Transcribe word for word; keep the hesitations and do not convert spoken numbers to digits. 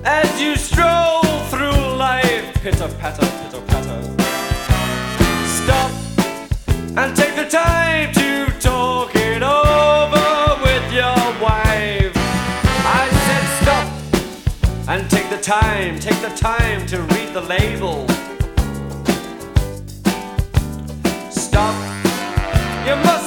as you stroll through life. Pitter patter, pitter patter. Stop and take the time to talk it over with your wife. I said stop and take the time, take the time to read the label. Stop, you must